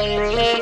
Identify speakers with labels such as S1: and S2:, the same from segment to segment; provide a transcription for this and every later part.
S1: baby.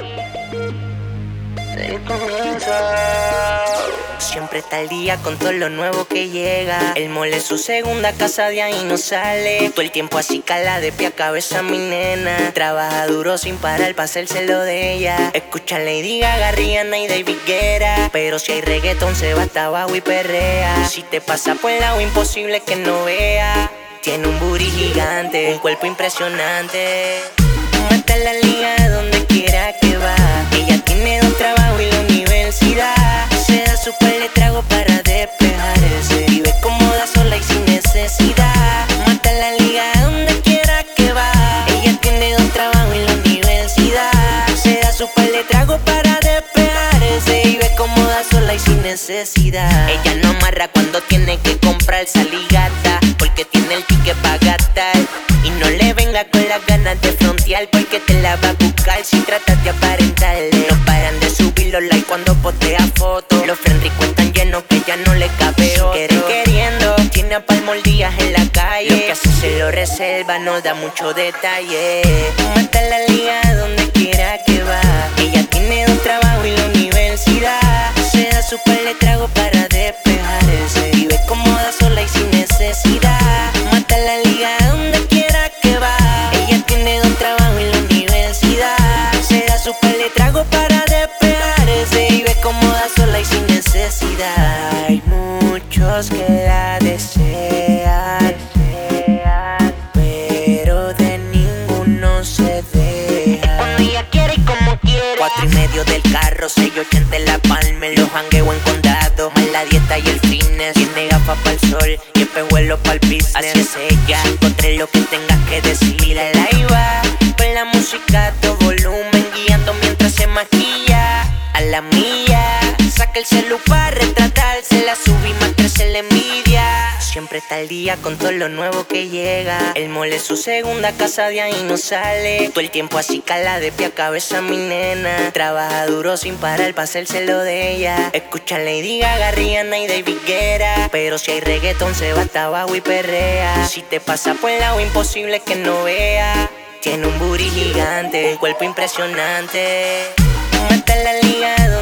S1: Del comienzo. Siempre está al día con todo lo nuevo que llega. El mole es su segunda casa, de ahí no sale. Todo el tiempo así cala de pie a cabeza mi nena. Trabaja duro sin parar pa' hacérselo de ella. Escucha Lady Gaga, Rihanna y David Guetta. Pero si hay reggaetón se va hasta abajo y perrea. Si te pasa por el lado imposible que no vea. Tiene un booty gigante, un cuerpo impresionante. Mata la liga donde quiera que va. Ella tiene dos trabajos y la universidad. Se da su par de trago para despejarse. Vive cómoda, sola y sin necesidad. Mata la liga donde quiera que va. Ella tiene dos trabajos y la universidad. Se da su par de trago para despejarse. Vive cómoda, sola y sin necesidad. Ella no amarra cuando tiene que comprar saligata, porque tiene el ticket pa' gastar. Y no le venga con las ganas de frontear, porque te la va a buscar si tratas de aparentarle. No paran de subir los likes cuando postea fotos. Los friendly cuentan llenos que ya no le cabe otro. Quiere queriendo, tiene a Palmol Díaz en la calle. Lo que hace se lo reserva, no da mucho detalle. Mata la liga donde quiera que va. Ella tiene un trabajo y la universidad. Se da su par de trago para despejarse. Vive cómoda, sola y sin necesidad. Mata la liga donde quiera que va. Ella tiene dos trabajos y la universidad. Se da su par de trago para despejarse. Vive cómoda, sola y sin necesidad. Hay muchos que la desean, pero de ninguno se deja. Cuando ella quiere y como quiere. 4:30 del carro, 6:80 en la Palmer. Los jangueo en condado, más la dieta y el fitness. Tiene gafas pa'l sol y espejuelos pa'l business. Así es ella, encontré lo que tengas que decir. Ahí va, con la música a todo volumen, guiando mientras se maquilla. A la milla, saca el celu para retratarse. La subí más crece la envidia. Siempre está al día con todo lo nuevo que llega. El mole es su segunda casa, de ahí no sale. Todo el tiempo así cala de pie a cabeza mi nena. Trabaja duro sin parar pa' hacérselo de ella. Escucha Lady Gaga, Rihanna y David Guetta. Pero si hay reggaetón se va hasta abajo y perrea. Si te pasa por el lado imposible que no vea. Tiene un booty gigante, un cuerpo impresionante. Mata la liga